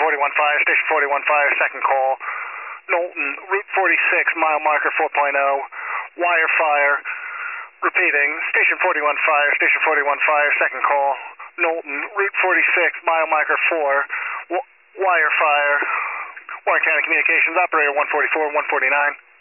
41 Fire, Station 41 Fire, second call. Knowlton, Route 46, mile marker 4.0, wire fire. Repeating, Station 41 Fire, Station 41 Fire, second call. Knowlton, Route 46, mile marker 4, wire fire. Warren County Communications, operator 144, 149.